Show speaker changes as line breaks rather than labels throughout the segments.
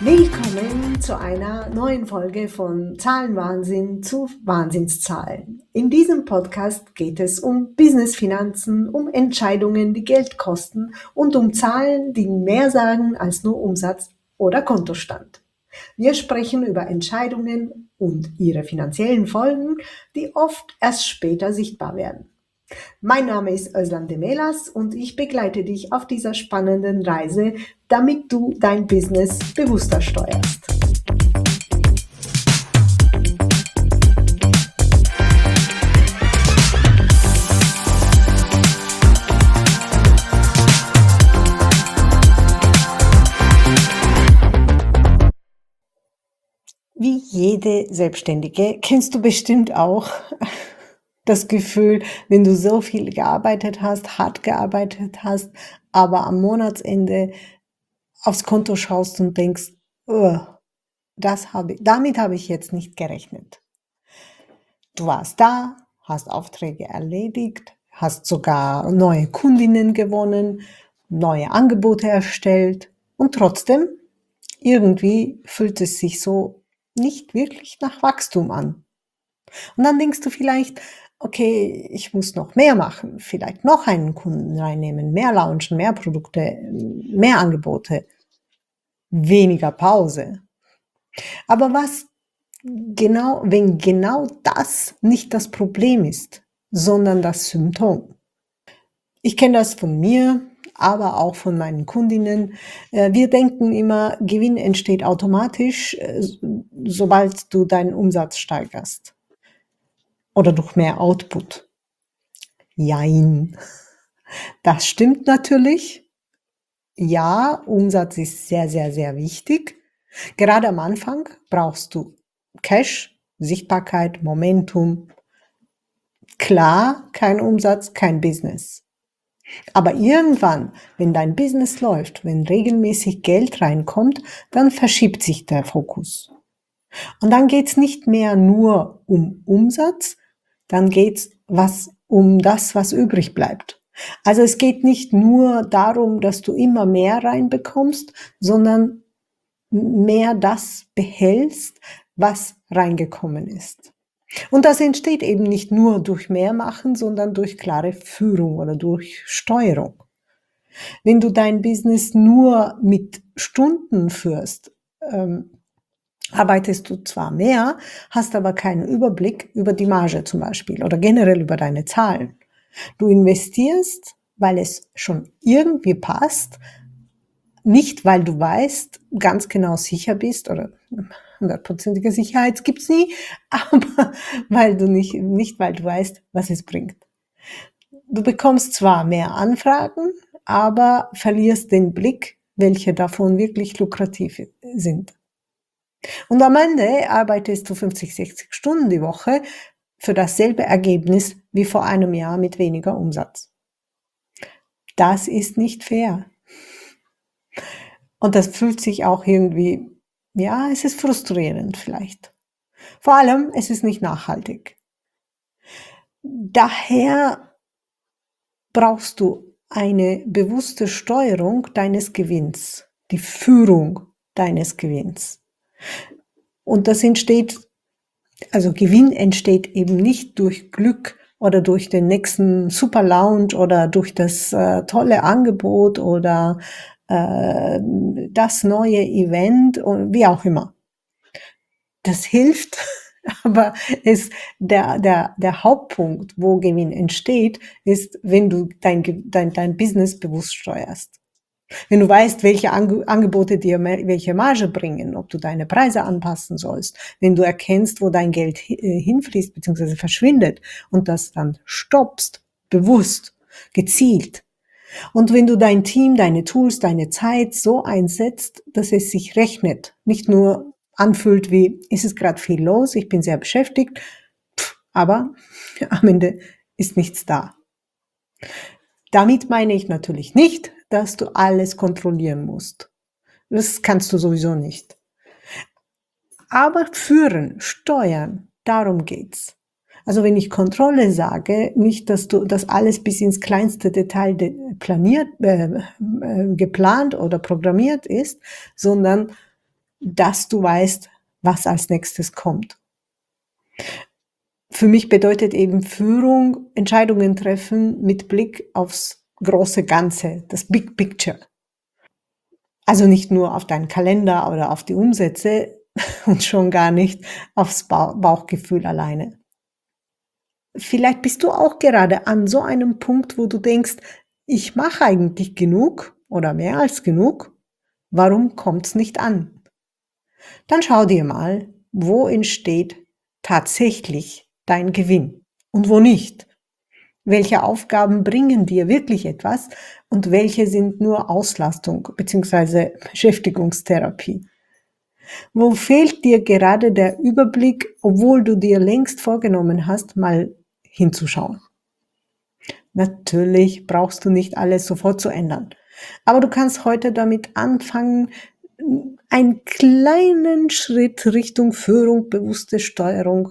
Willkommen zu einer neuen Folge von Zahlenwahnsinn zu Wahnsinnszahlen. In diesem Podcast geht es um Business-Finanzen, um Entscheidungen, die Geld kosten und um Zahlen, die mehr sagen als nur Umsatz oder Kontostand. Wir sprechen über Entscheidungen und ihre finanziellen Folgen, die oft erst später sichtbar werden. Mein Name ist Özlem Demelas und ich begleite dich auf dieser spannenden Reise, damit du dein Business bewusster steuerst. Wie jede Selbstständige kennst du bestimmt auch das Gefühl, wenn du so viel gearbeitet hast, hart gearbeitet hast, aber am Monatsende aufs Konto schaust und denkst, damit habe ich jetzt nicht gerechnet. Du warst da, hast Aufträge erledigt, hast sogar neue Kundinnen gewonnen, neue Angebote erstellt und trotzdem irgendwie fühlt es sich so nicht wirklich nach Wachstum an. Und dann denkst du vielleicht, okay, ich muss noch mehr machen, vielleicht noch einen Kunden reinnehmen, mehr launchen, mehr Produkte, mehr Angebote, weniger Pause. Aber wenn genau das nicht das Problem ist, sondern das Symptom? Ich kenne das von mir, aber auch von meinen Kundinnen. Wir denken immer, Gewinn entsteht automatisch, sobald du deinen Umsatz steigerst oder durch mehr Output. Jein. Das stimmt natürlich. Ja, Umsatz ist sehr, sehr, sehr wichtig. Gerade am Anfang brauchst du Cash, Sichtbarkeit, Momentum. Klar, kein Umsatz, kein Business. Aber irgendwann, wenn dein Business läuft, wenn regelmäßig Geld reinkommt, dann verschiebt sich der Fokus. Und dann geht's nicht mehr nur um Umsatz, dann geht's um das, was übrig bleibt. Also es geht nicht nur darum, dass du immer mehr reinbekommst, sondern mehr das behältst, was reingekommen ist. Und das entsteht eben nicht nur durch Mehrmachen, sondern durch klare Führung oder durch Steuerung. Wenn du dein Business nur mit Stunden führst, arbeitest du zwar mehr, hast aber keinen Überblick über die Marge zum Beispiel oder generell über deine Zahlen. Du investierst, weil es schon irgendwie passt, nicht weil du weißt, ganz genau sicher bist oder 100%ige Sicherheit gibt's nie, aber weil du nicht weil du weißt, was es bringt. Du bekommst zwar mehr Anfragen, aber verlierst den Blick, welche davon wirklich lukrativ sind. Und am Ende arbeitest du 50, 60 Stunden die Woche für dasselbe Ergebnis wie vor einem Jahr mit weniger Umsatz. Das ist nicht fair. Und das fühlt sich auch irgendwie, ja, es ist frustrierend vielleicht. Vor allem, es ist nicht nachhaltig. Daher brauchst du eine bewusste Steuerung deines Gewinns, die Führung deines Gewinns. Und Gewinn entsteht eben nicht durch Glück oder durch den nächsten Super Lounge oder durch das tolle Angebot oder das neue Event und wie auch immer. Das hilft, aber der Hauptpunkt, wo Gewinn entsteht, ist, wenn du dein Business bewusst steuerst. Wenn du weißt, welche Angebote dir welche Marge bringen, ob du deine Preise anpassen sollst, wenn du erkennst, wo dein Geld hinfließt bzw. verschwindet und das dann stoppst, bewusst, gezielt. Und wenn du dein Team, deine Tools, deine Zeit so einsetzt, dass es sich rechnet, nicht nur anfühlt wie, ist es gerade viel los, ich bin sehr beschäftigt, aber am Ende ist nichts da. Damit meine ich natürlich nicht, dass du alles kontrollieren musst. Das kannst du sowieso nicht. Aber führen, steuern, darum geht's. Also wenn ich Kontrolle sage, nicht, dass das alles bis ins kleinste Detail geplant oder programmiert ist, sondern dass du weißt, was als nächstes kommt. Für mich bedeutet eben Führung, Entscheidungen treffen mit Blick aufs große Ganze, das Big Picture. Also nicht nur auf deinen Kalender oder auf die Umsätze und schon gar nicht aufs Bauchgefühl alleine. Vielleicht bist du auch gerade an so einem Punkt, wo du denkst, ich mache eigentlich genug oder mehr als genug. Warum kommt's nicht an? Dann schau dir mal, wo entsteht tatsächlich dein Gewinn und wo nicht. Welche Aufgaben bringen dir wirklich etwas und welche sind nur Auslastung bzw. Beschäftigungstherapie? Wo fehlt dir gerade der Überblick, obwohl du dir längst vorgenommen hast, mal hinzuschauen? Natürlich brauchst du nicht alles sofort zu ändern, aber du kannst heute damit anfangen, einen kleinen Schritt Richtung Führung, bewusste Steuerung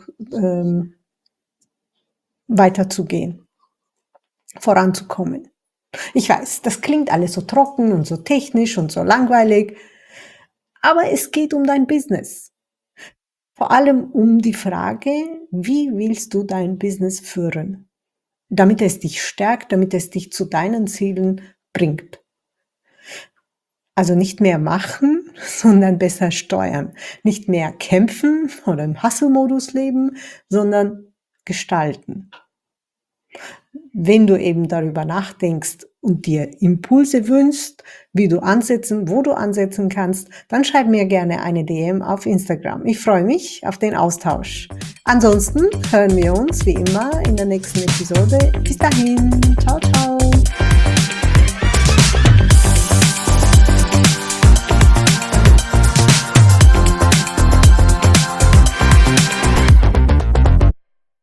weiterzugehen, voranzukommen. Ich weiß, das klingt alles so trocken und so technisch und so langweilig, aber es geht um dein Business. Vor allem um die Frage, wie willst du dein Business führen, damit es dich stärkt, damit es dich zu deinen Zielen bringt. Also nicht mehr machen, sondern besser steuern. Nicht mehr kämpfen oder im Hustle-Modus leben, sondern gestalten. Wenn du eben darüber nachdenkst und dir Impulse wünschst, wo du ansetzen kannst, dann schreib mir gerne eine DM auf Instagram. Ich freue mich auf den Austausch. Ansonsten hören wir uns wie immer in der nächsten Episode. Bis dahin, ciao, ciao.